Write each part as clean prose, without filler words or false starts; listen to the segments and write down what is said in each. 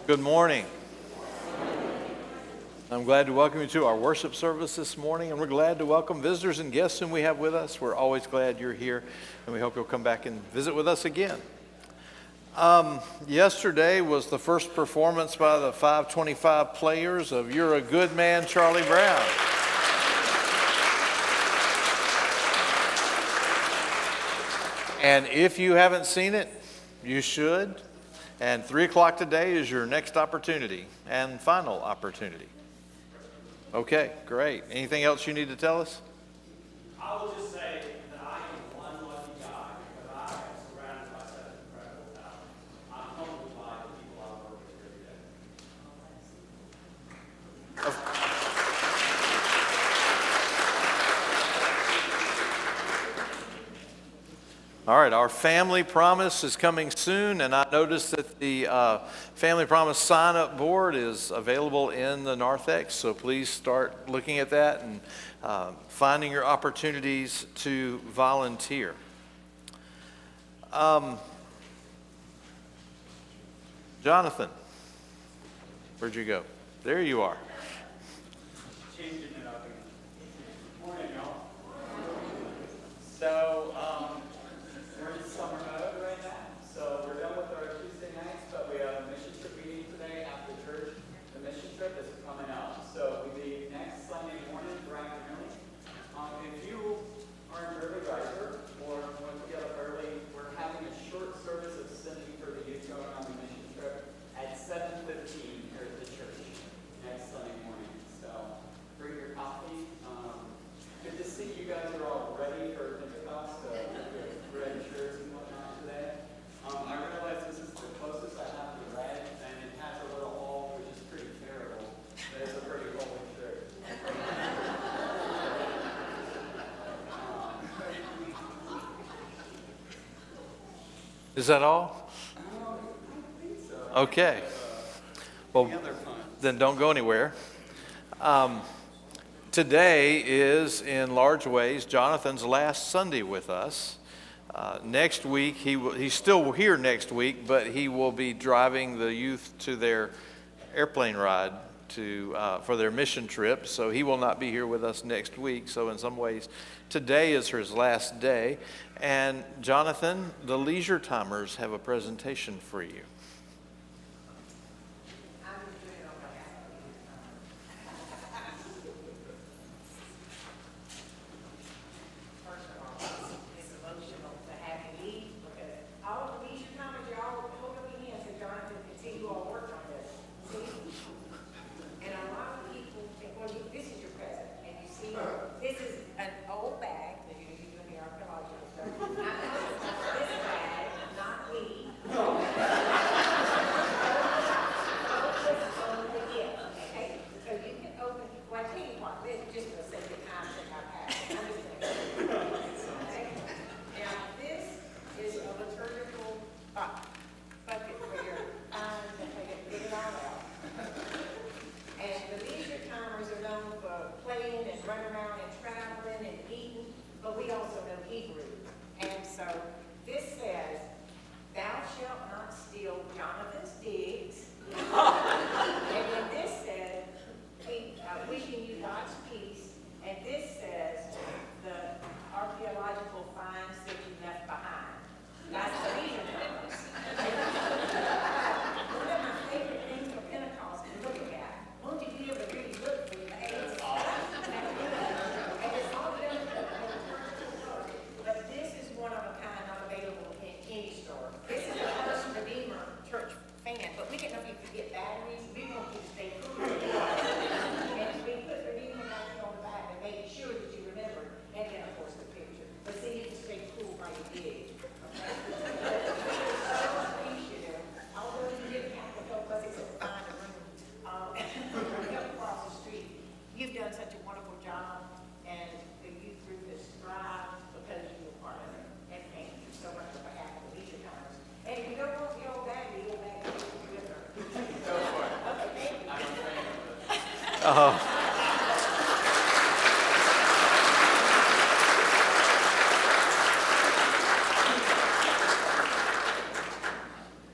Good morning. I'm glad to welcome you to our worship service this morning, and we're glad to welcome visitors and guests whom we have with us. We're always glad you're here, and we hope you'll come back and visit with us again. Yesterday was the first performance by the 525 players of You're a Good Man, Charlie Brown. And if you haven't seen it, you should. And 3 o'clock today is your next opportunity and final opportunity. Okay, great. Anything else you need to tell us? I will just say that I am one lucky guy because I am surrounded by such incredible talent. I'm humbled by the people I work with every day. All right, our Family Promise is coming soon, and I noticed that the Family Promise sign-up board is available in the narthex, so please start looking at that and finding your opportunities to volunteer. Jonathan, where'd you go? There you are. Changing it up again. Morning, y'all. So, we're in summer mode right now. So we're done with our Tuesday nights, but we have a mission trip meeting today after church. The mission trip is coming up. So we leave next Sunday morning, bright and early. If you are an early riser or want to get up early, we're having a short service of singing for the youth going on the mission trip at 7:15 here at the church next Sunday morning. So bring your coffee. Good to see you guys are all ready for Pentecost. Red shirts and whatnot today. I realize this is the closest I have to red, and it has a little hole, which is pretty terrible, but it's a pretty holy shirt. Is that all? Okay. Well, then don't go anywhere. Today is, in large ways, Jonathan's last Sunday with us. Next week, he's still here next week, but he will be driving the youth to their airplane ride for their mission trip, so he will not be here with us next week. So in some ways, today is his last day. And Jonathan, the Leisure Timers have a presentation for you.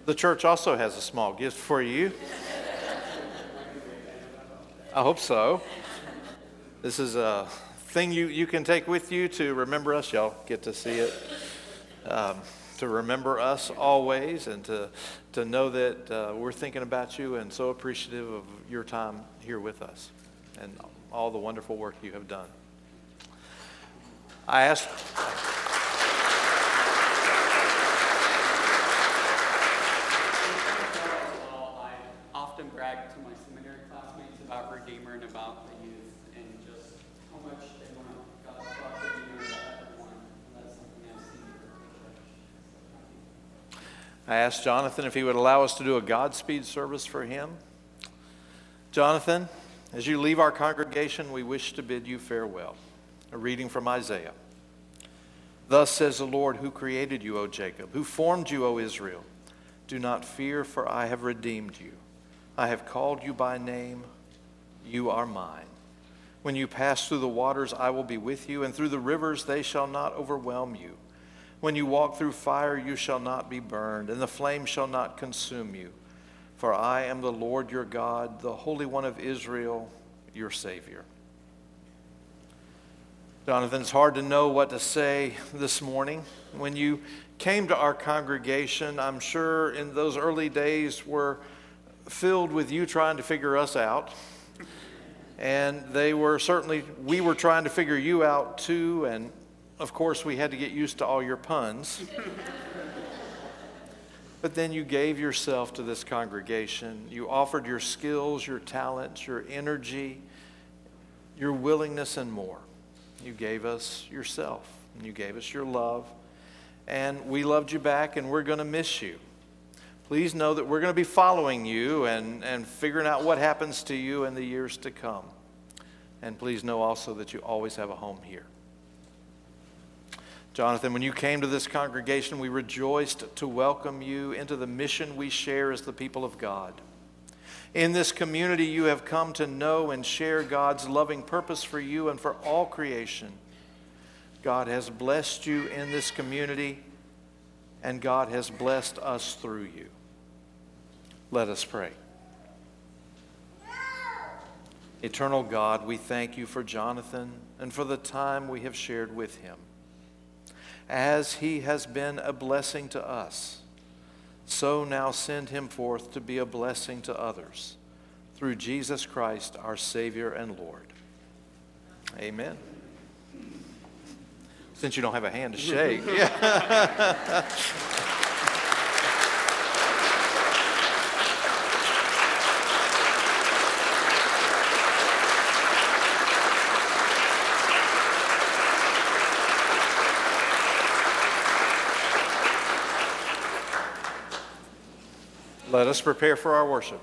The church also has a small gift for you. I hope so. This is a thing you can take with you to remember us. Y'all get to see it. To remember us always, and to know that we're thinking about you and so appreciative of your time here with us and all the wonderful work you have done. I often brag to my seminary classmates about Redeemer and about the youth and just how much they want God's love to be known to everyone. And that's something I've seen here at the church. I asked Jonathan if he would allow us to do a Godspeed service for him. Jonathan, as you leave our congregation, we wish to bid you farewell. A reading from Isaiah. Thus says the Lord, who created you, O Jacob, who formed you, O Israel. Do not fear, for I have redeemed you. I have called you by name. You are mine. When you pass through the waters, I will be with you, and through the rivers they shall not overwhelm you. When you walk through fire, you shall not be burned, and the flame shall not consume you. For I am the Lord your God, the Holy One of Israel, your Savior. Jonathan, it's hard to know what to say this morning. When you came to our congregation, I'm sure in those early days were filled with you trying to figure us out. And we were trying to figure you out too. And of course, we had to get used to all your puns. But then you gave yourself to this congregation. You offered your skills, your talents, your energy, your willingness, and more. You gave us yourself, and you gave us your love, and we loved you back, and we're going to miss you. Please know that we're going to be following you and figuring out what happens to you in the years to come. And please know also that you always have a home here. Jonathan, when you came to this congregation, we rejoiced to welcome you into the mission we share as the people of God. In this community, you have come to know and share God's loving purpose for you and for all creation. God has blessed you in this community, and God has blessed us through you. Let us pray. Eternal God, we thank you for Jonathan and for the time we have shared with him. As he has been a blessing to us, so now send him forth to be a blessing to others. Through Jesus Christ, our Savior and Lord. Amen. Since you don't have a hand to shake. Yeah. Let us prepare for our worship.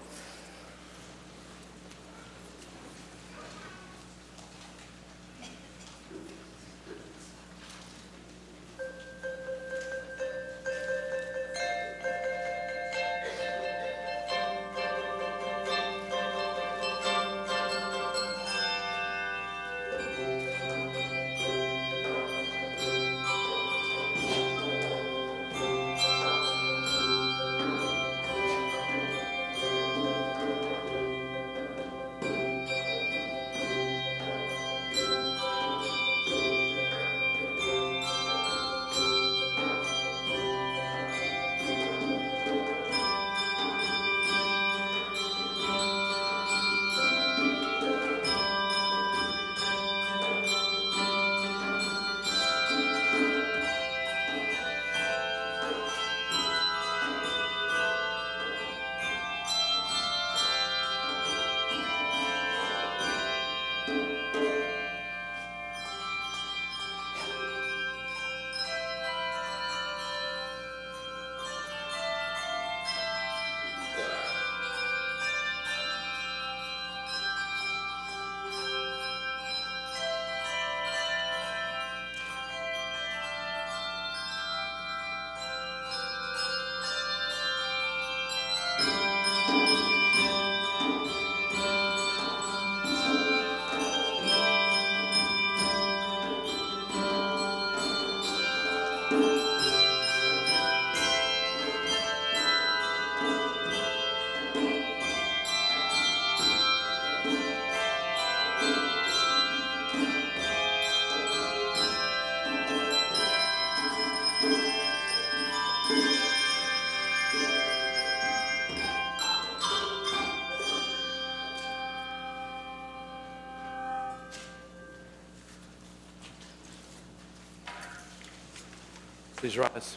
Please rise.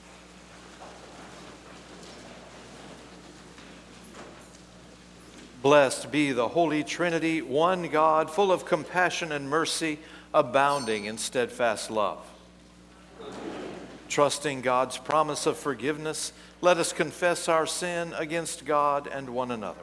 Blessed be the Holy Trinity, one God, full of compassion and mercy, abounding in steadfast love. Trusting God's promise of forgiveness, let us confess our sin against God and one another.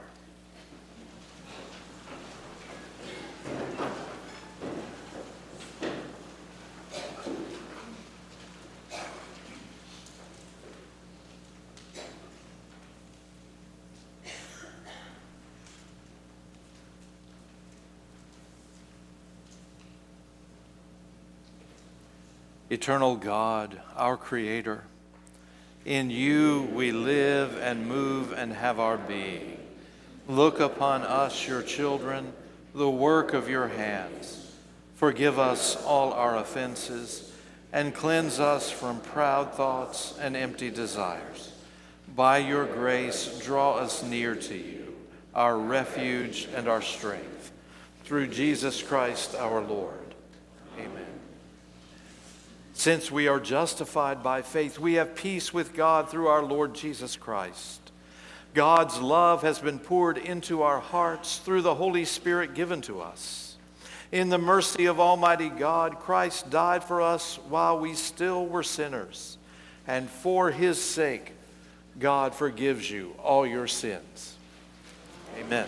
Eternal God, our Creator, in you we live and move and have our being. Look upon us, your children, the work of your hands. Forgive us all our offenses and cleanse us from proud thoughts and empty desires. By your grace, draw us near to you, our refuge and our strength. Through Jesus Christ our Lord. Amen. Since we are justified by faith, we have peace with God through our Lord Jesus Christ. God's love has been poured into our hearts through the Holy Spirit given to us. In the mercy of Almighty God, Christ died for us while we still were sinners. And for his sake, God forgives you all your sins. Amen.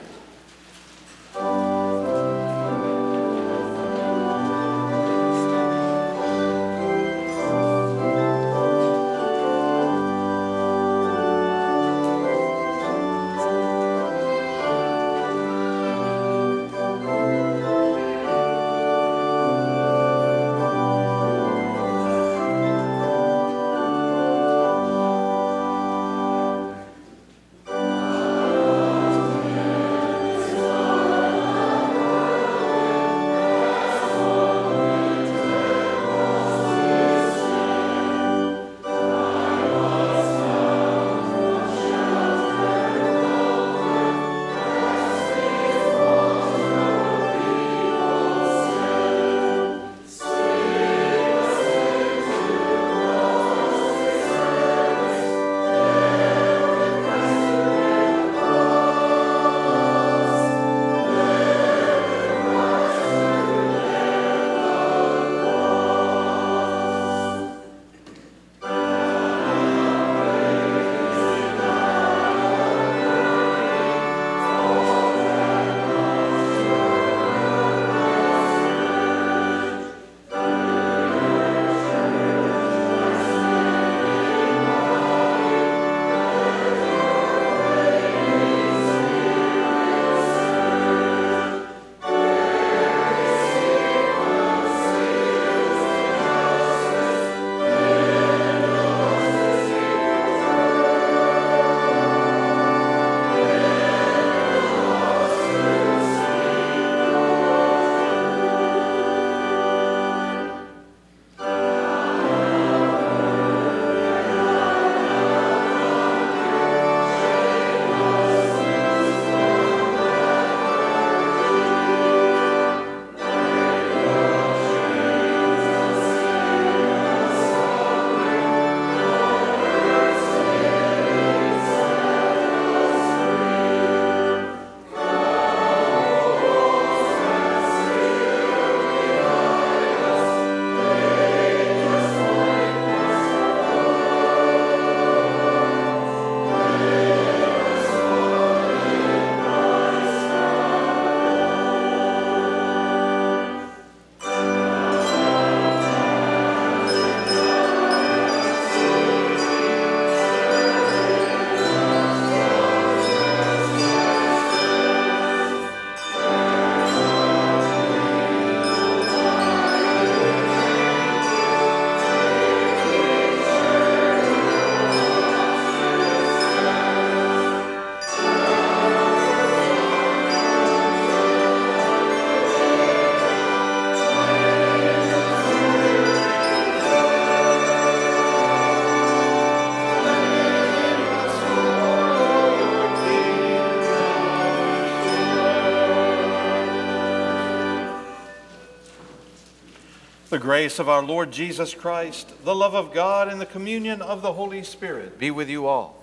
The grace of our Lord Jesus Christ, the love of God, and the communion of the Holy Spirit be with you all.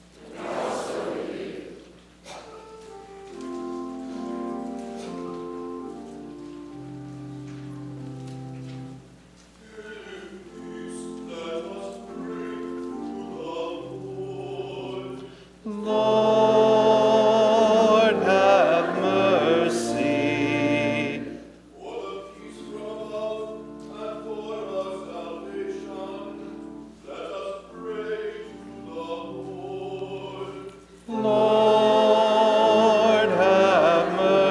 Lord, have mercy. For the peace from above and for our salvation, let us pray to the Lord. Lord, have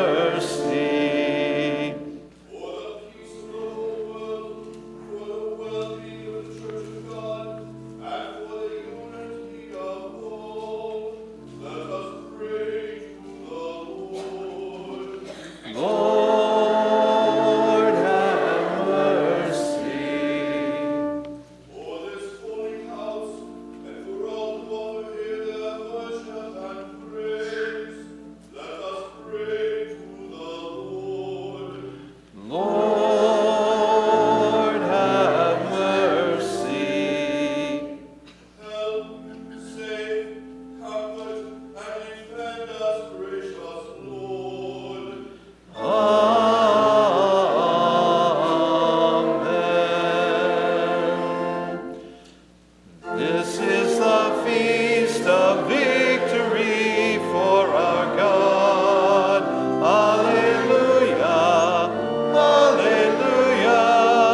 mercy. For the peace of the whole world, for the well-being of the Church of God, and for the unity of all, let us pray to the Lord. Lord, have mercy. For this holy house, and for all who offer here their worship and praise, let us pray to the Lord. Lord, have mercy. Help, save, comfort, and defend us, gracious Lord. Amen. This is the feast of victory for our God. Alleluia, alleluia,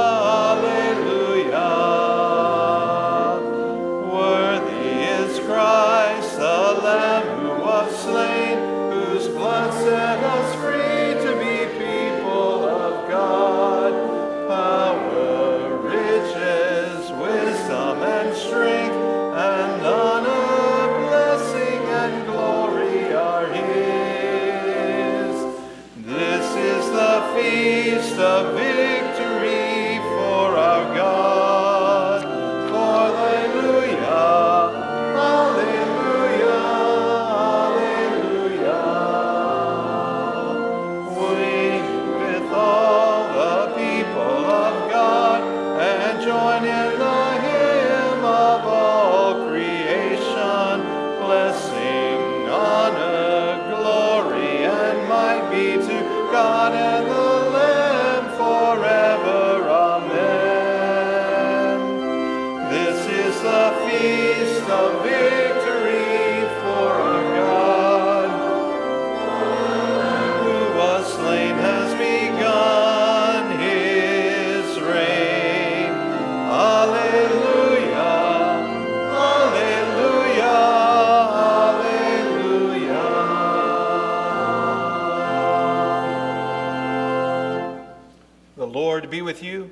alleluia. Worthy is Christ, the Lamb who was slain, whose blood set us free to be people of God. Power, riches, wisdom, and strength, and honor, blessing, and glory are His. This is the feast of victory for our God. Alleluia, alleluia, alleluia. We with all the people of God and join in the hymn of all creation. Blessing, honor, glory, and might be to God and the Lamb forever. Amen. This is the feast of victory for our God. Who was slain has begun His reign. Alleluia, alleluia, alleluia. The Lord be with you.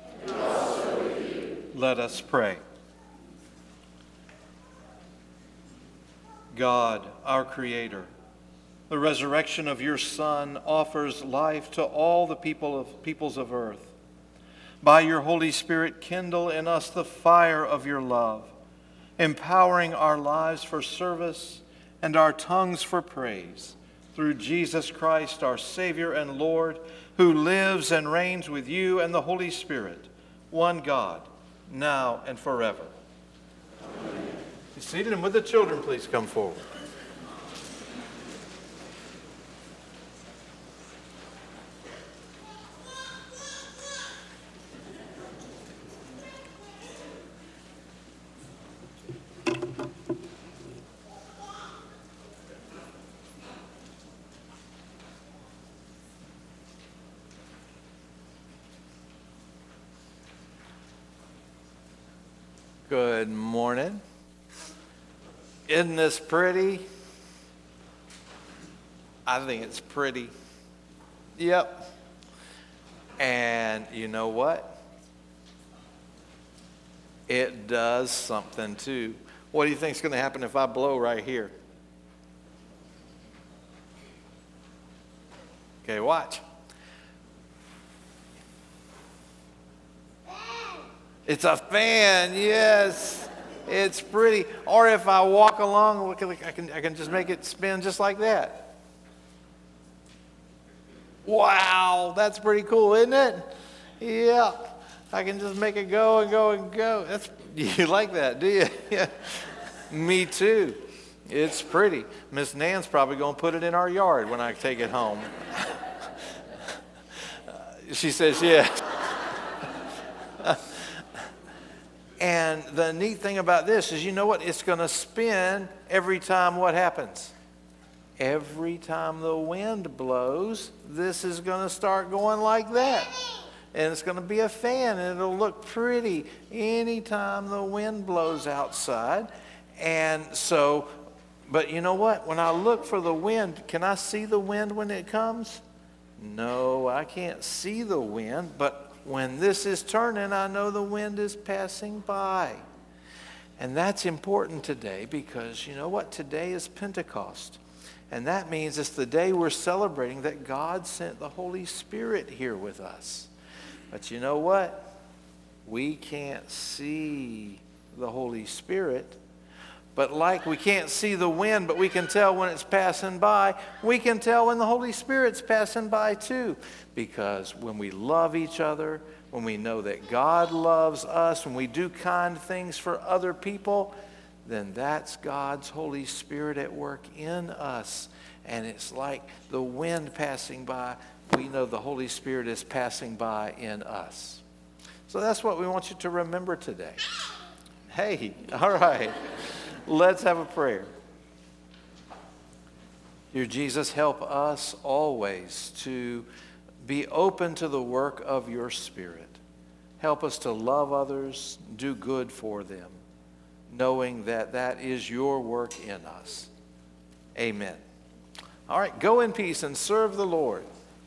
Let us pray. God, our Creator, the resurrection of your Son offers life to all the peoples of earth. By your Holy Spirit, kindle in us the fire of your love, empowering our lives for service and our tongues for praise, through Jesus Christ, our Savior and Lord, who lives and reigns with you and the Holy Spirit, one God, now and forever. Amen. Be seated, and with the children, please come forward. Good morning. Isn't this pretty? I think it's pretty. Yep. And you know what? It does something too. What do you think is going to happen if I blow right here? Okay, watch. It's a fan, yes. It's pretty. Or if I walk along, I can just make it spin just like that. Wow, that's pretty cool, isn't it? Yeah. I can just make it go and go and go. You like that, do you? Yeah. Me too. It's pretty. Miss Nan's probably going to put it in our yard when I take it home. She says yes. And the neat thing about this is, you know what? It's going to spin every time what happens? Every time the wind blows, this is going to start going like that. And it's going to be a fan, and it'll look pretty anytime the wind blows outside. And so, but you know what? When I look for the wind, can I see the wind when it comes? No, I can't see the wind, but when this is turning, I know the wind is passing by. And that's important today because you know what? Today is Pentecost. And that means it's the day we're celebrating that God sent the Holy Spirit here with us. But you know what? We can't see the Holy Spirit. But like we can't see the wind, but we can tell when it's passing by, we can tell when the Holy Spirit's passing by too. Because when we love each other, when we know that God loves us, when we do kind things for other people, then that's God's Holy Spirit at work in us. And it's like the wind passing by. We know the Holy Spirit is passing by in us. So that's what we want you to remember today. Hey, all right. Let's have a prayer. Dear Jesus, help us always to be open to the work of your Spirit. Help us to love others, do good for them, knowing that that is your work in us. Amen. All right, go in peace and serve the Lord.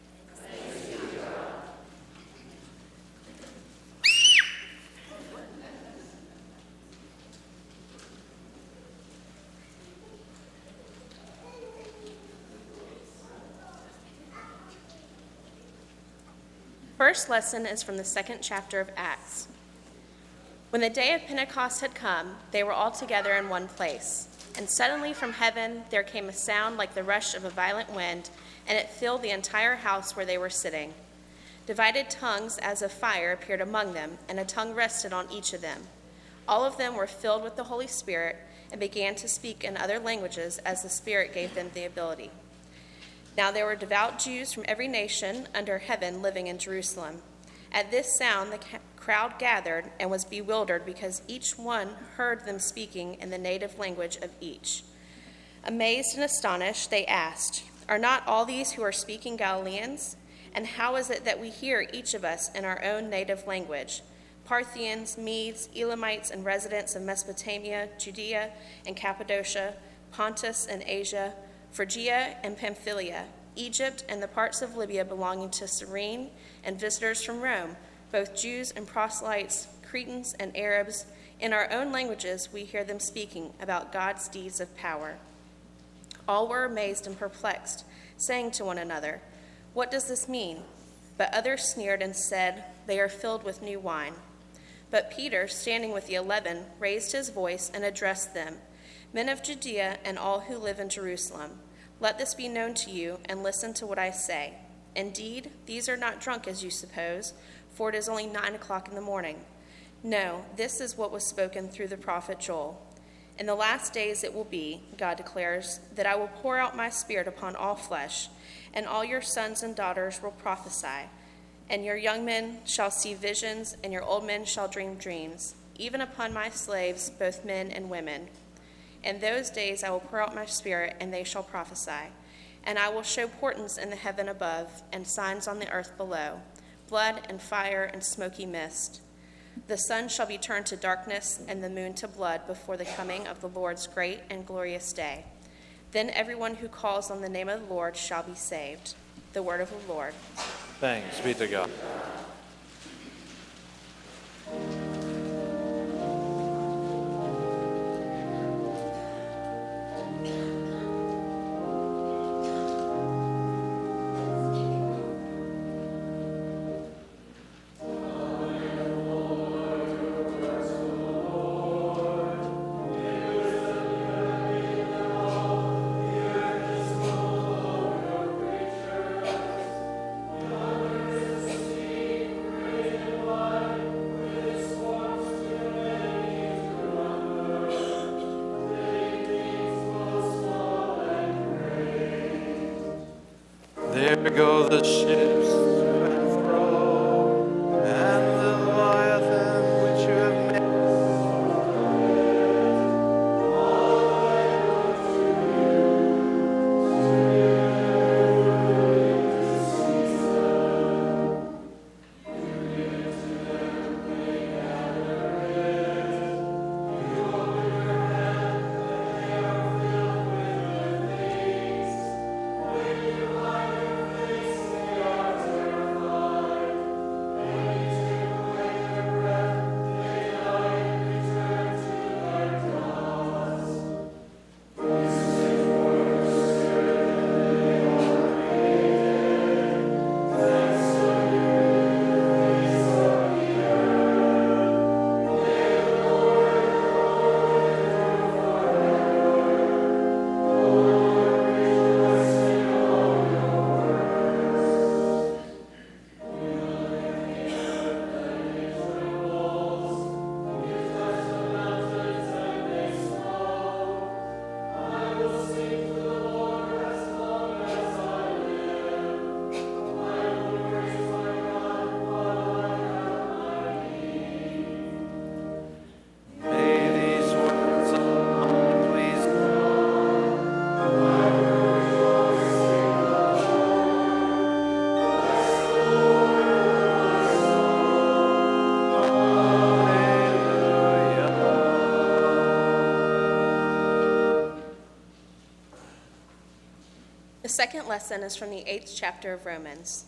First lesson is from the second chapter of Acts. When the day of Pentecost had come, they were all together in one place. And suddenly from heaven there came a sound like the rush of a violent wind, and it filled the entire house where they were sitting. Divided tongues as of fire appeared among them, and a tongue rested on each of them. All of them were filled with the Holy Spirit and began to speak in other languages as the Spirit gave them the ability. Now there were devout Jews from every nation under heaven living in Jerusalem. At this sound the crowd gathered and was bewildered because each one heard them speaking in the native language of each. Amazed and astonished, they asked, "Are not all these who are speaking Galileans? And how is it that we hear each of us in our own native language? Parthians, Medes, Elamites, and residents of Mesopotamia, Judea and Cappadocia, Pontus and Asia, Phrygia and Pamphylia, Egypt and the parts of Libya belonging to Cyrene, and visitors from Rome, both Jews and proselytes, Cretans and Arabs. In our own languages we hear them speaking about God's deeds of power." All were amazed and perplexed, saying to one another, "What does this mean?" But others sneered and said, "They are filled with new wine." But Peter, standing with the 11, raised his voice and addressed them, "Men of Judea and all who live in Jerusalem, let this be known to you, and listen to what I say. Indeed, these are not drunk as you suppose, for it is only 9 o'clock in the morning. No, this is what was spoken through the prophet Joel. In the last days it will be, God declares, that I will pour out my Spirit upon all flesh, and all your sons and daughters will prophesy, and your young men shall see visions, and your old men shall dream dreams, even upon my slaves, both men and women. In those days I will pour out my Spirit, and they shall prophesy. And I will show portents in the heaven above, and signs on the earth below, blood and fire and smoky mist. The sun shall be turned to darkness, and the moon to blood before the coming of the Lord's great and glorious day. Then everyone who calls on the name of the Lord shall be saved." The word of the Lord. Thanks be to God. There go the ships to and fro, and the Leviathan which you have made. The second lesson is from the 8th chapter of Romans.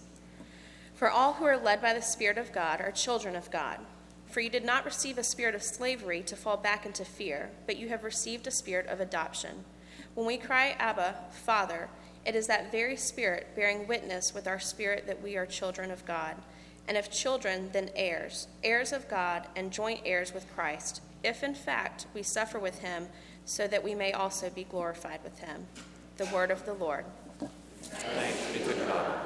For all who are led by the Spirit of God are children of God. For you did not receive a spirit of slavery to fall back into fear, but you have received a spirit of adoption. When we cry, Abba, Father, it is that very Spirit bearing witness with our spirit that we are children of God. And if children, then heirs, heirs of God and joint heirs with Christ, if in fact we suffer with him, so that we may also be glorified with him. The word of the Lord. Thanks be to God.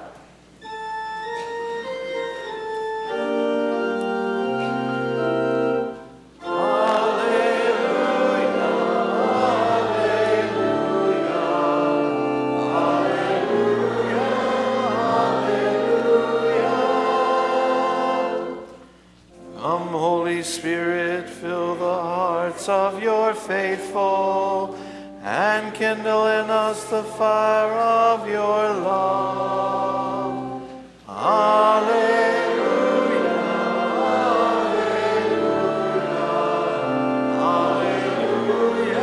Come, Holy Spirit, fill the hearts of your faithful, and kindle in us the fire of your love. Alleluia, alleluia, alleluia,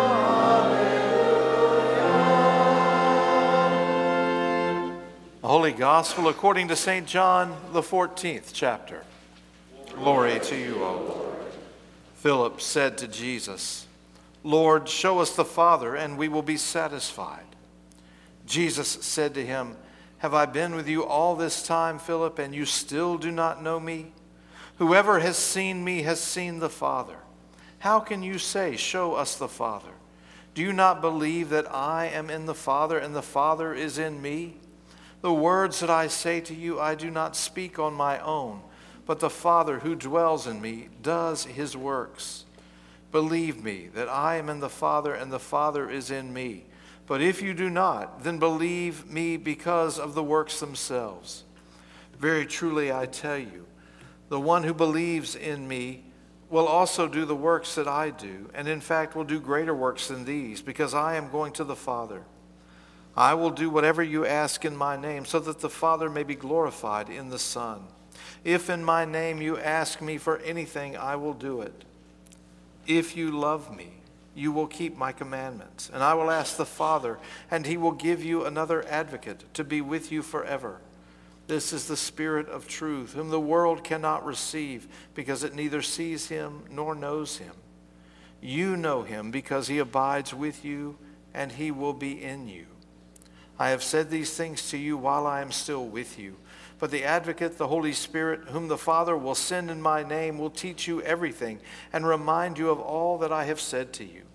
alleluia. The Holy Gospel according to St. John, the 14th chapter. Glory to you, O Lord. Philip said to Jesus, Lord, show us the Father, and we will be satisfied. Jesus said to him, Have I been with you all this time, Philip, and you still do not know me? Whoever has seen me has seen the Father. How can you say, Show us the Father? Do you not believe that I am in the Father, and the Father is in me? The words that I say to you, I do not speak on my own, but the Father who dwells in me does his works. Believe me that I am in the Father and the Father is in me. But if you do not, then believe me because of the works themselves. Very truly I tell you, the one who believes in me will also do the works that I do, and in fact will do greater works than these, because I am going to the Father. I will do whatever you ask in my name, so that the Father may be glorified in the Son. If in my name you ask me for anything, I will do it. If you love me, you will keep my commandments, and I will ask the Father, and he will give you another advocate to be with you forever. This is the Spirit of truth, whom the world cannot receive, because it neither sees him nor knows him. You know him because he abides with you, and he will be in you. I have said these things to you while I am still with you. But the Advocate, the Holy Spirit, whom the Father will send in my name, will teach you everything and remind you of all that I have said to you.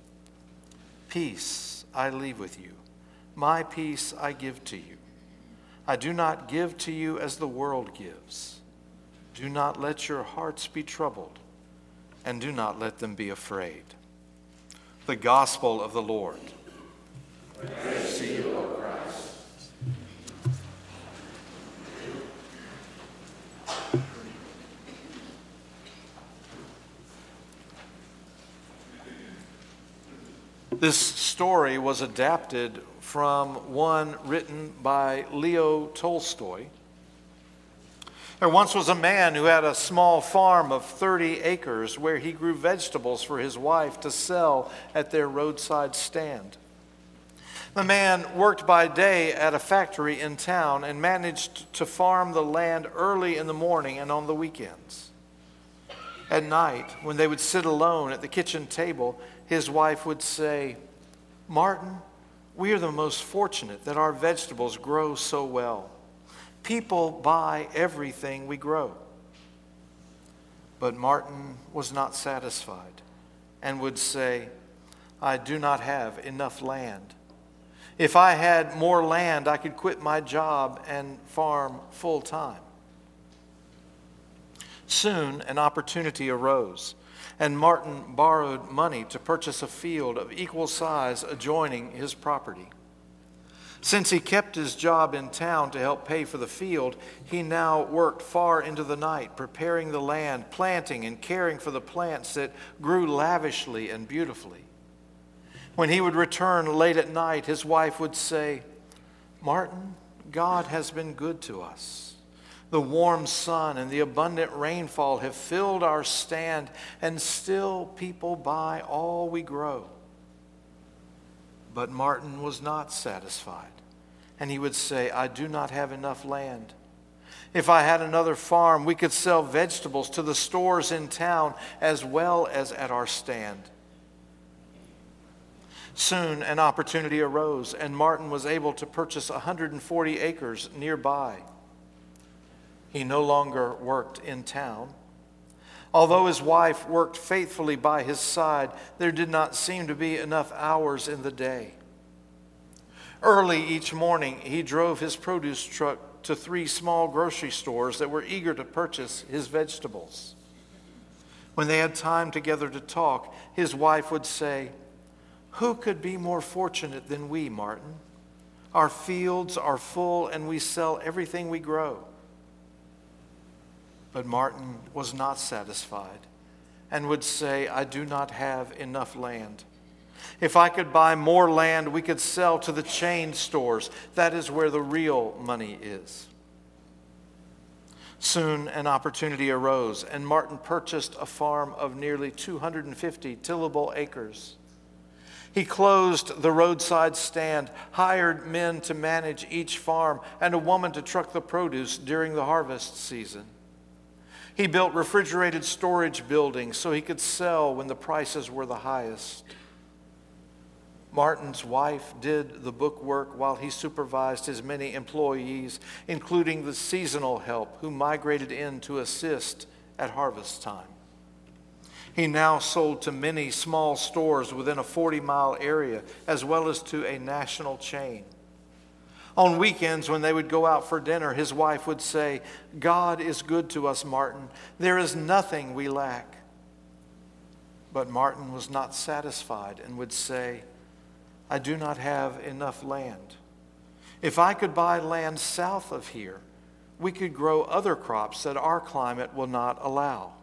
Peace I leave with you. My peace I give to you. I do not give to you as the world gives. Do not let your hearts be troubled, and do not let them be afraid. The Gospel of the Lord. Praise to you, O Christ. This story was adapted from one written by Leo Tolstoy. There once was a man who had a small farm of 30 acres where he grew vegetables for his wife to sell at their roadside stand. The man worked by day at a factory in town and managed to farm the land early in the morning and on the weekends. At night, when they would sit alone at the kitchen table, his wife would say, "Martin, we are the most fortunate that our vegetables grow so well. People buy everything we grow." But Martin was not satisfied and would say, "I do not have enough land. If I had more land, I could quit my job and farm full time." Soon an opportunity arose, and Martin borrowed money to purchase a field of equal size adjoining his property. Since he kept his job in town to help pay for the field, he now worked far into the night, preparing the land, planting and caring for the plants that grew lavishly and beautifully. When he would return late at night, his wife would say, "Martin, God has been good to us. The warm sun and the abundant rainfall have filled our stand, and still people buy all we grow." But Martin was not satisfied, and he would say, "I do not have enough land. If I had another farm, we could sell vegetables to the stores in town as well as at our stand." Soon an opportunity arose, and Martin was able to purchase 140 acres nearby. He no longer worked in town. Although his wife worked faithfully by his side, there did not seem to be enough hours in the day. Early each morning, he drove his produce truck to 3 small grocery stores that were eager to purchase his vegetables. When they had time together to talk, his wife would say, "Who could be more fortunate than we, Martin? Our fields are full and we sell everything we grow." But Martin was not satisfied and would say, "I do not have enough land. If I could buy more land, we could sell to the chain stores. That is where the real money is." Soon an opportunity arose, and Martin purchased a farm of nearly 250 tillable acres. He closed the roadside stand, hired men to manage each farm, and a woman to truck the produce during the harvest season. He built refrigerated storage buildings so he could sell when the prices were the highest. Martin's wife did the book work while he supervised his many employees, including the seasonal help who migrated in to assist at harvest time. He now sold to many small stores within a 40-mile area, as well as to a national chain. On weekends, when they would go out for dinner, his wife would say, "God is good to us, Martin. There is nothing we lack." But Martin was not satisfied and would say, "I do not have enough land. If I could buy land south of here, we could grow other crops that our climate will not allow."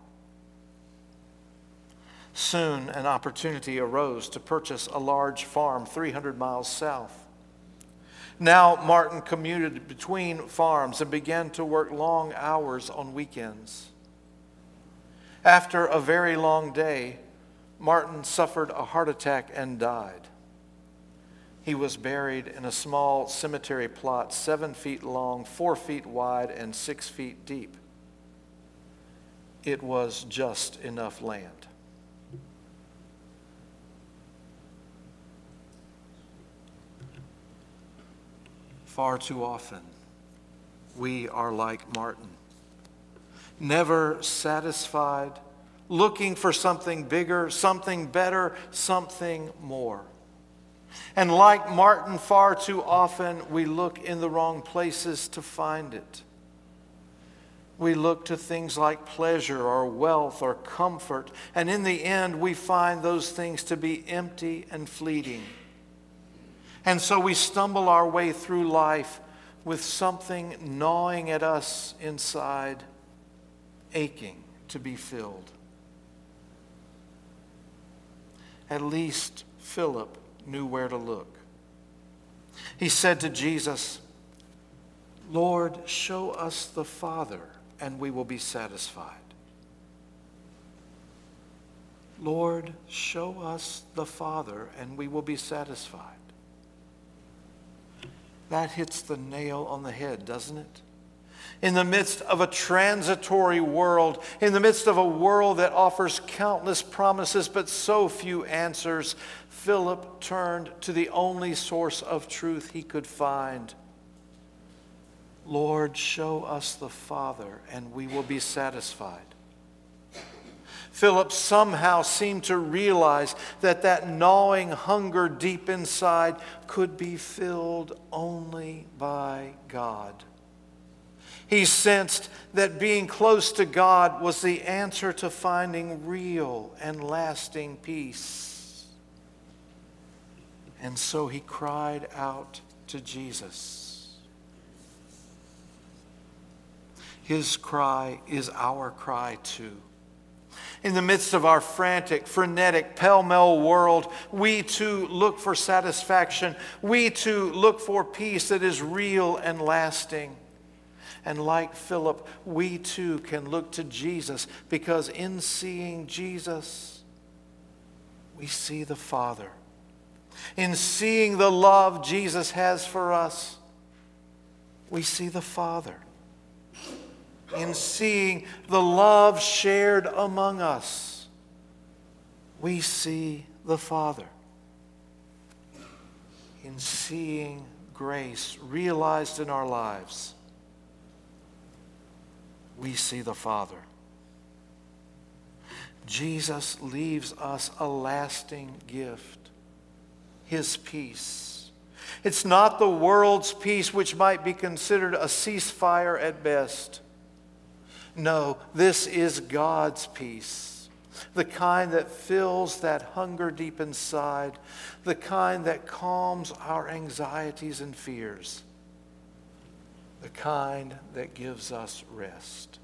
Soon an opportunity arose to purchase a large farm 300 miles south. Now Martin commuted between farms and began to work long hours on weekends. After a very long day, Martin suffered a heart attack and died. He was buried in a small cemetery plot 7 feet long, 4 feet wide, and 6 feet deep. It was just enough land. Far too often, we are like Martin, never satisfied, looking for something bigger, something better, something more. And like Martin, far too often, we look in the wrong places to find it. We look to things like pleasure or wealth or comfort, and in the end, we find those things to be empty and fleeting. And so we stumble our way through life with something gnawing at us inside, aching to be filled. At least Philip knew where to look. He said to Jesus, "Lord, show us the Father, and we will be satisfied." Lord, show us the Father, and we will be satisfied. That hits the nail on the head, doesn't it? In the midst of a transitory world, in the midst of a world that offers countless promises but so few answers, Philip turned to the only source of truth he could find. Lord, show us the Father, and we will be satisfied. Philip somehow seemed to realize that that gnawing hunger deep inside could be filled only by God. He sensed that being close to God was the answer to finding real and lasting peace. And so he cried out to Jesus. His cry is our cry too. In the midst of our frantic, frenetic, pell-mell world, we too look for satisfaction. We too look for peace that is real and lasting. And like Philip, we too can look to Jesus, because in seeing Jesus, we see the Father. In seeing the love Jesus has for us, we see the Father. In seeing the love shared among us, we see the Father. In seeing grace realized in our lives, we see the Father. Jesus leaves us a lasting gift, His peace. It's not the world's peace, which might be considered a ceasefire at best. No, this is God's peace, the kind that fills that hunger deep inside, the kind that calms our anxieties and fears, the kind that gives us rest.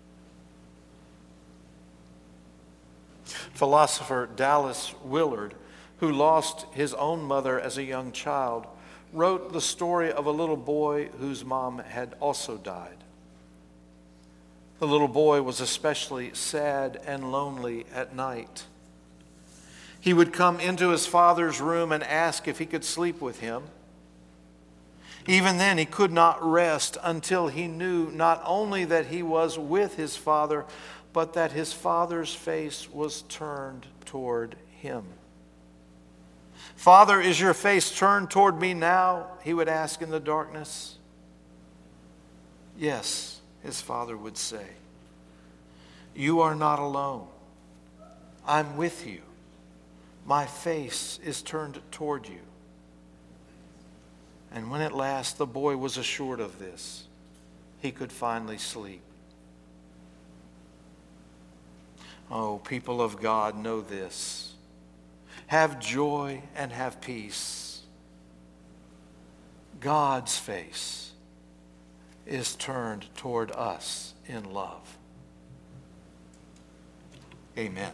Philosopher Dallas Willard, who lost his own mother as a young child, wrote the story of a little boy whose mom had also died. The little boy was especially sad and lonely at night. He would come into his father's room and ask if he could sleep with him. Even then, he could not rest until he knew not only that he was with his father, but that his father's face was turned toward him. "Father, is your face turned toward me now?" he would ask in the darkness. "Yes," his father would say. "You are not alone. I'm with you. My face is turned toward you." And when at last the boy was assured of this, he could finally sleep. Oh, people of God, know this. Have joy and have peace. God's face is turned toward us in love. Amen.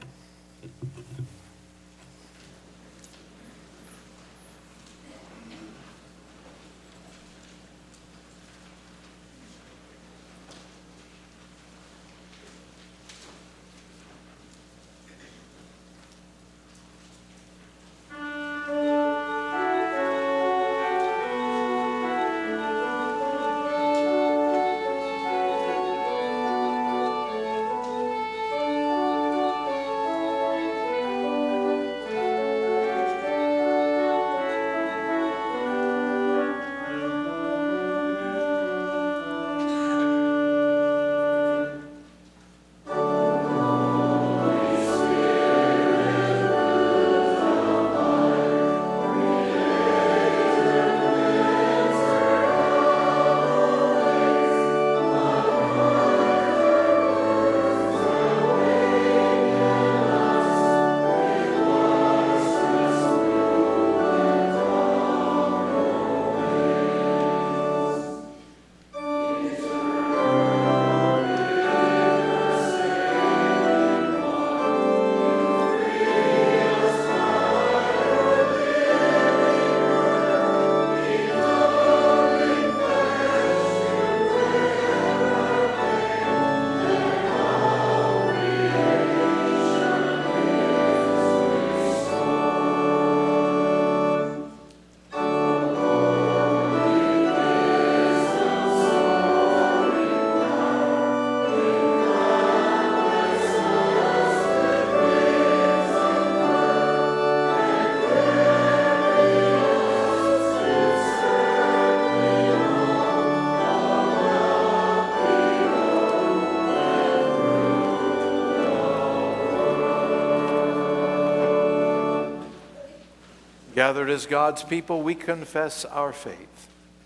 Gathered as God's people, we confess our faith.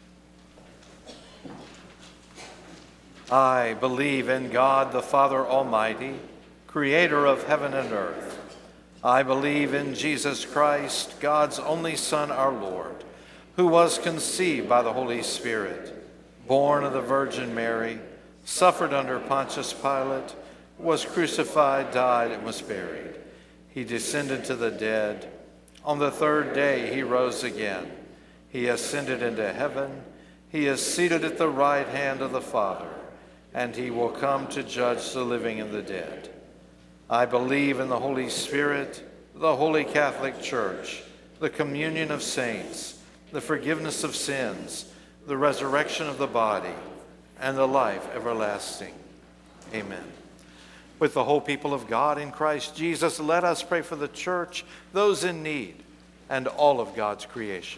I believe in God, the Father Almighty, creator of heaven and earth. I believe in Jesus Christ, God's only Son, our Lord, who was conceived by the Holy Spirit, born of the Virgin Mary, suffered under Pontius Pilate, was crucified, died, and was buried. He descended to the dead. On the third day he rose again. He ascended into heaven. He is seated at the right hand of the Father, and he will come to judge the living and the dead. I believe in the Holy Spirit, the Holy Catholic Church, the communion of saints, the forgiveness of sins, the resurrection of the body, and the life everlasting. Amen. With the whole people of God in Christ Jesus, let us pray for the church, those in need, and all of God's creation.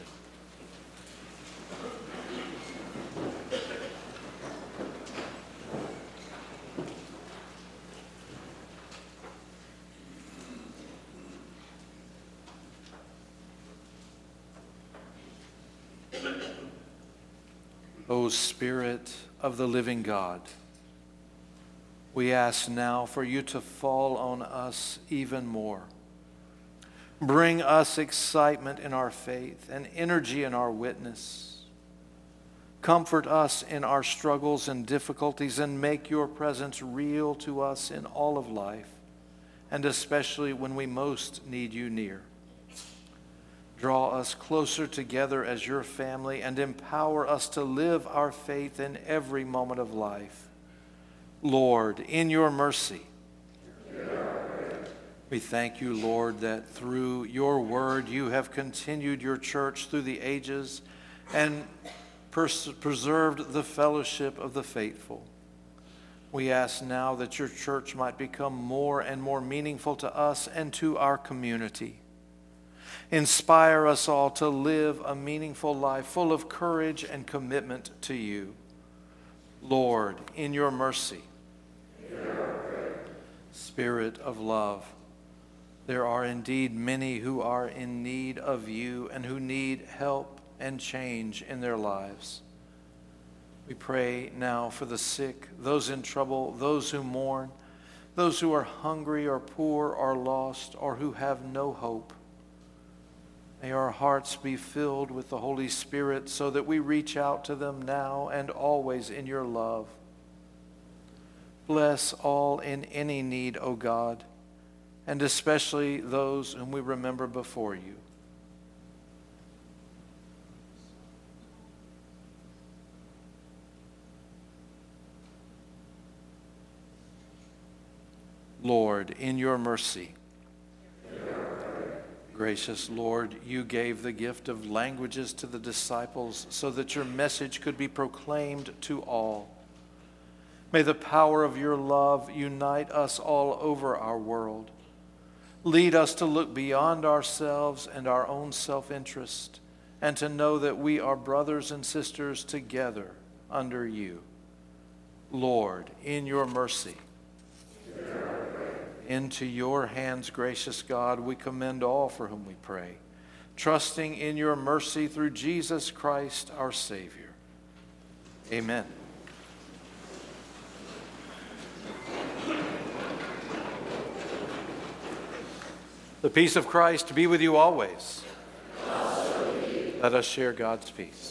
O Spirit of the living God, we ask now for you to fall on us even more. Bring us excitement in our faith and energy in our witness. Comfort us in our struggles and difficulties, and make your presence real to us in all of life, and especially when we most need you near. Draw us closer together as your family and empower us to live our faith in every moment of life. Lord, in your mercy, we thank you, Lord, that through your word you have continued your church through the ages and preserved the fellowship of the faithful. We ask now that your church might become more and more meaningful to us and to our community. Inspire us all to live a meaningful life full of courage and commitment to you. Lord, in your mercy, Spirit of love, there are indeed many who are in need of you and who need help and change in their lives. We pray now for the sick, those in trouble, those who mourn, those who are hungry or poor or lost or who have no hope. May our hearts be filled with the Holy Spirit so that we reach out to them now and always in your love. Bless all in any need, O God, and especially those whom we remember before you. Lord, in your mercy, gracious Lord, you gave the gift of languages to the disciples so that your message could be proclaimed to all. May the power of your love unite us all over our world. Lead us to look beyond ourselves and our own self-interest, and to know that we are brothers and sisters together under you. Lord, in your mercy, into your hands, gracious God, we commend all for whom we pray, trusting in your mercy through Jesus Christ, our Savior. Amen. The peace of Christ be with you always. Let us share God's peace.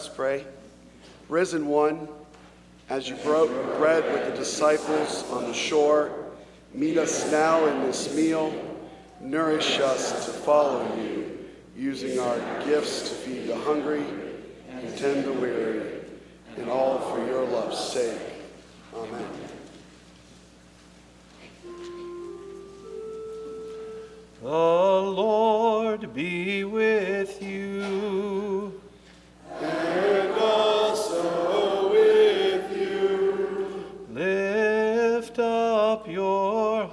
us pray. Risen One, as you broke bread with the disciples on the shore, meet us now in this meal. Nourish us to follow you, using our gifts to feed the hungry and tend the weary, and all for your love's sake. Amen. The Lord be with you. And also with you. Lift up your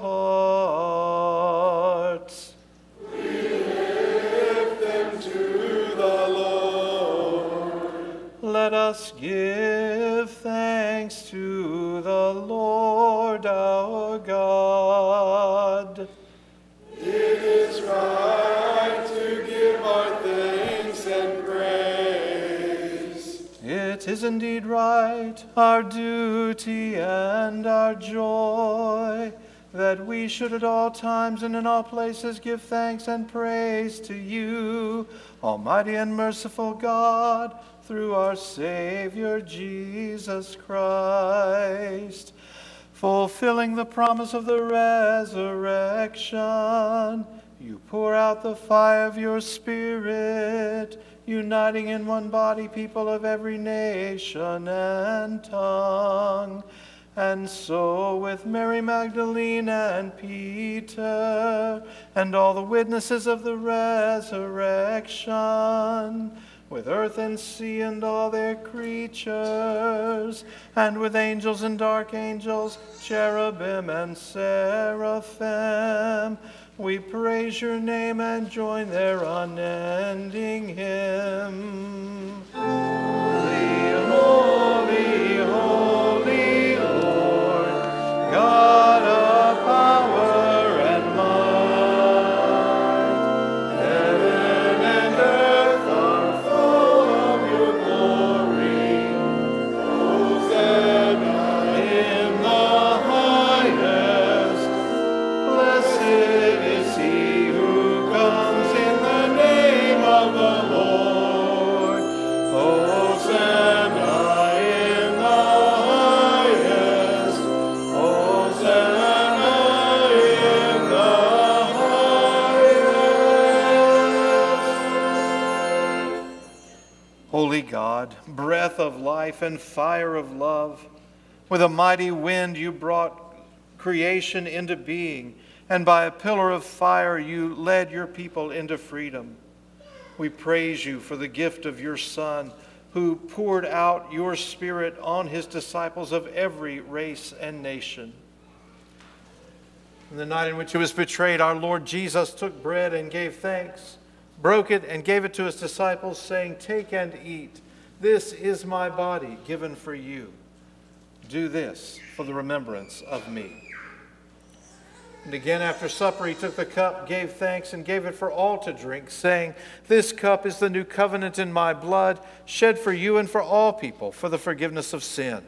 hearts. We lift them to the Lord. Let us give thanks to the Lord our God. It is right to give our thanks and praise. It is indeed right, our duty and our joy, that we should at all times and in all places give thanks and praise to you, Almighty and merciful God, through our Savior Jesus Christ. Fulfilling the promise of the resurrection, you pour out the fire of your Spirit, uniting in one body people of every nation and tongue. And so with Mary Magdalene and Peter and all the witnesses of the resurrection, with earth and sea and all their creatures, and with angels and archangels, cherubim and seraphim, we praise your name and join their unending hymn. Holy, holy, holy Lord, God of power and might, heaven and earth are full of your glory. Hosanna in the highest. Blessed is he who comes in the name of the Lord. Hosanna in the highest. Hosanna in the highest. Holy God, breath of life and fire of love, with a mighty wind you brought creation into being, and by a pillar of fire you led your people into freedom. We praise you for the gift of your Son, who poured out your Spirit on his disciples of every race and nation. In the night in which he was betrayed, our Lord Jesus took bread and gave thanks, broke it and gave it to his disciples, saying, "Take and eat. This is my body given for you. Do this for the remembrance of me." And again after supper he took the cup, gave thanks, and gave it for all to drink, saying, "This cup is the new covenant in my blood, shed for you and for all people for the forgiveness of sin.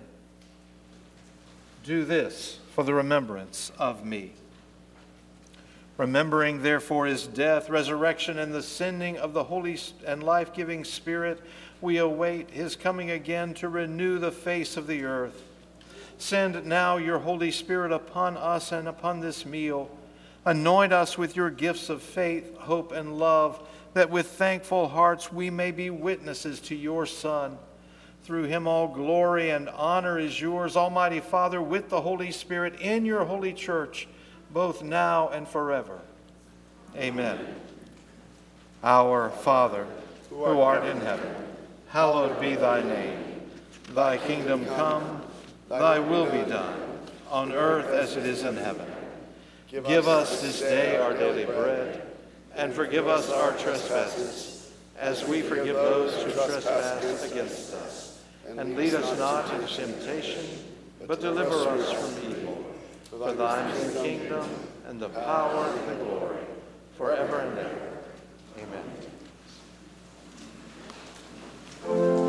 Do this for the remembrance of me." Remembering therefore his death, resurrection, and the sending of the Holy and life-giving Spirit, we await his coming again to renew the face of the earth. Send now your Holy Spirit upon us and upon this meal. Anoint us with your gifts of faith, hope, and love, that with thankful hearts we may be witnesses to your Son. Through him all glory and honor is yours, Almighty Father, with the Holy Spirit, in your holy church, both now and forever. Amen. Our Father, who art in heaven, hallowed be thy name. Thy kingdom come, thy will be done, on earth as it is in heaven. Give us this day our daily bread, and forgive us our trespasses, as we forgive those who trespass against us. And lead us not into temptation, but deliver us from evil. For thine is the kingdom, and the power, and the glory, forever and ever. Amen.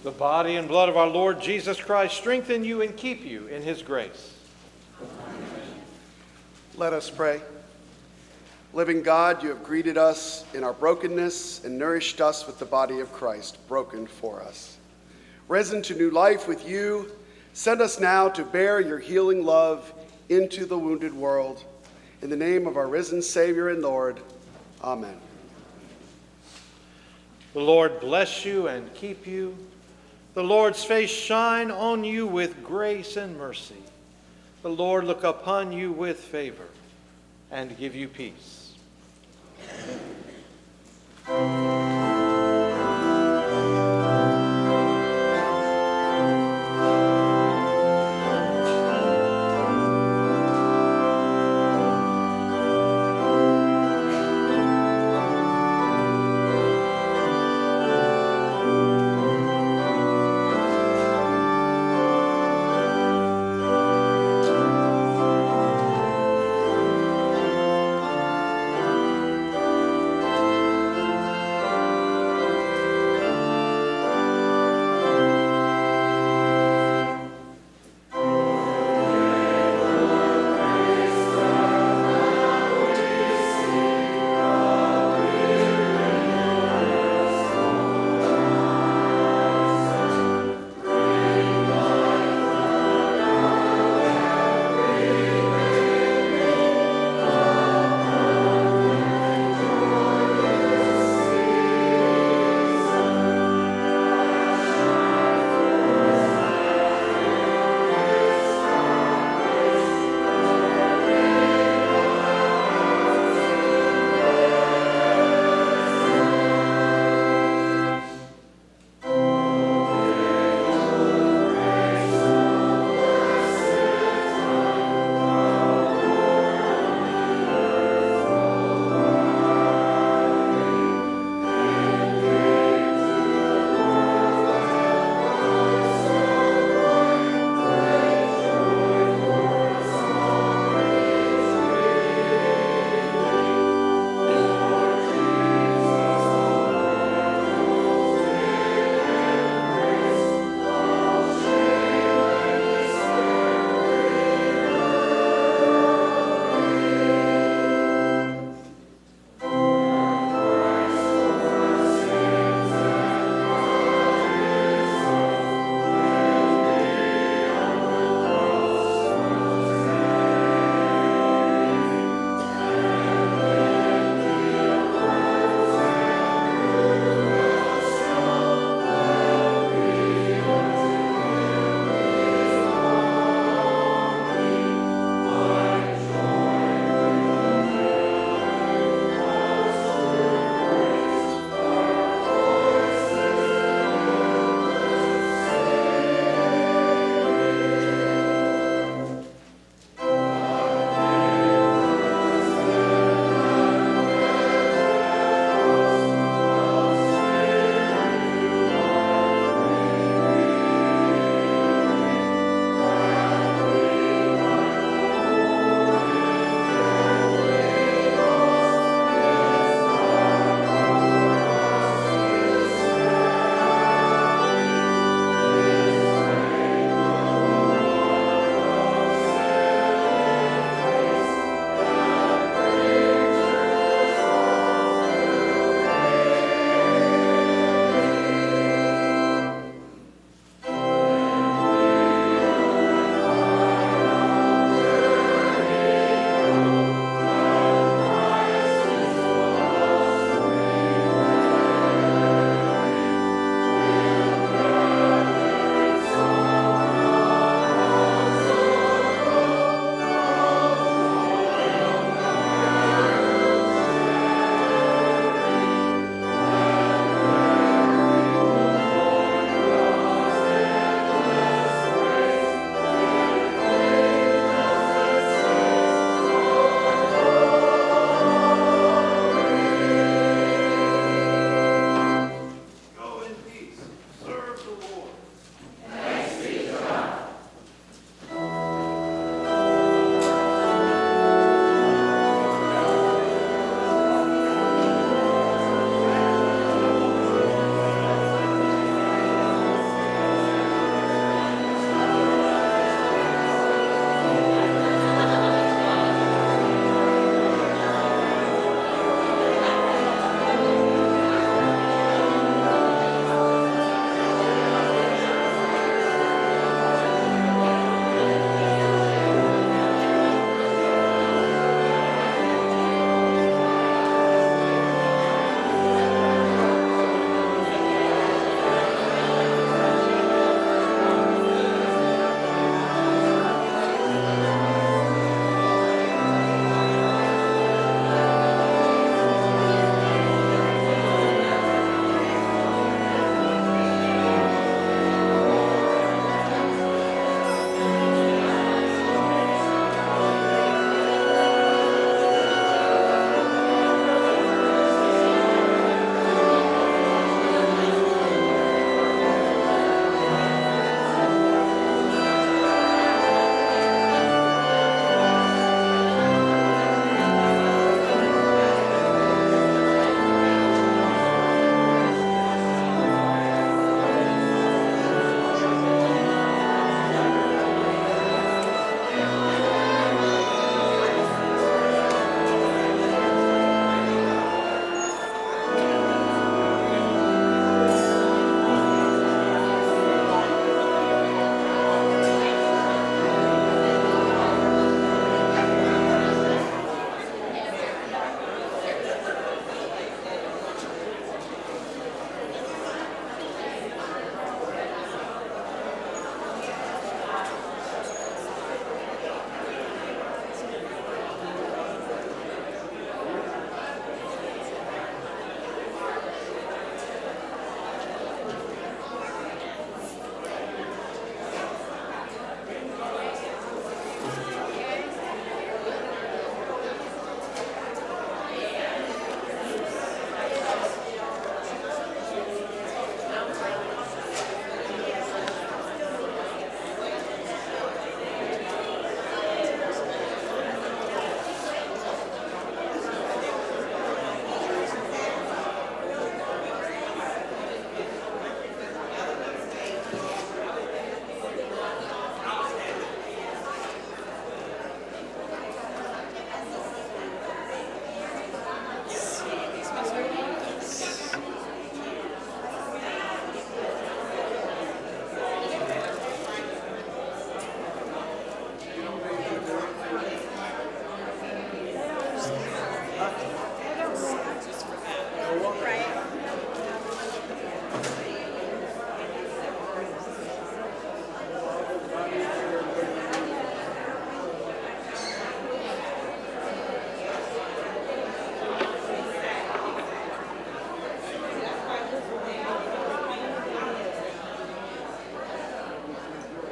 The body and blood of our Lord Jesus Christ strengthen you and keep you in his grace. Let us pray. Living God, you have greeted us in our brokenness and nourished us with the body of Christ, broken for us. Risen to new life with you, send us now to bear your healing love into the wounded world. In the name of our risen Savior and Lord, amen. The Lord bless you and keep you. The Lord's face shine on you with grace and mercy. The Lord look upon you with favor and give you peace.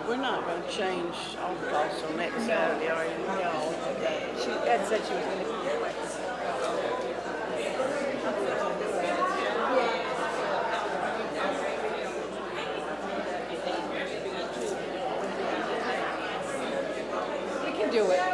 We're not going to change altar calls till next Saturday, are you? No. She had said she was going to be here. We can do it.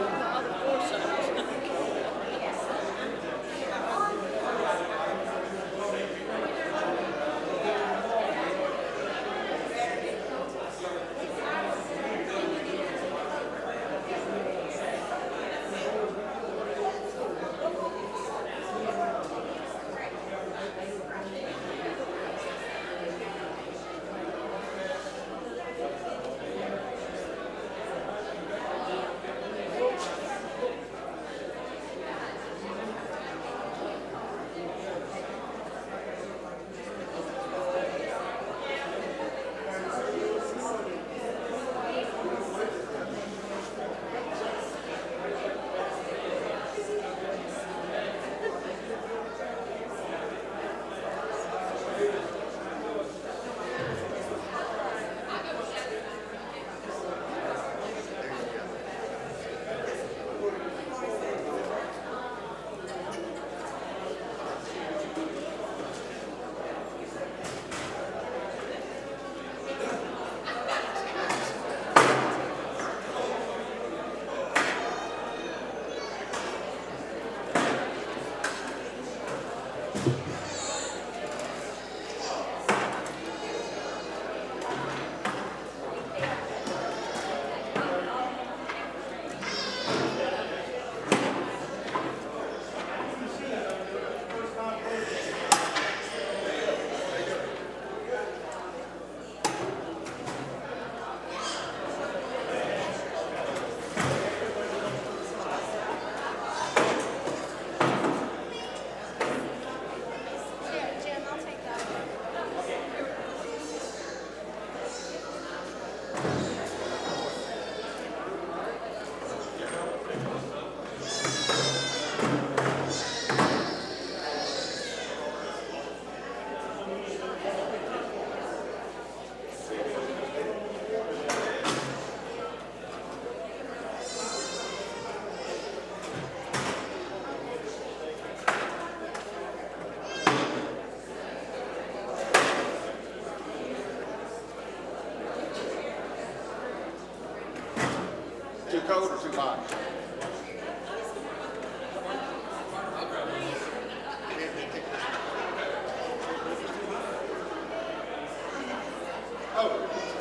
Too cold or too hot? Oh.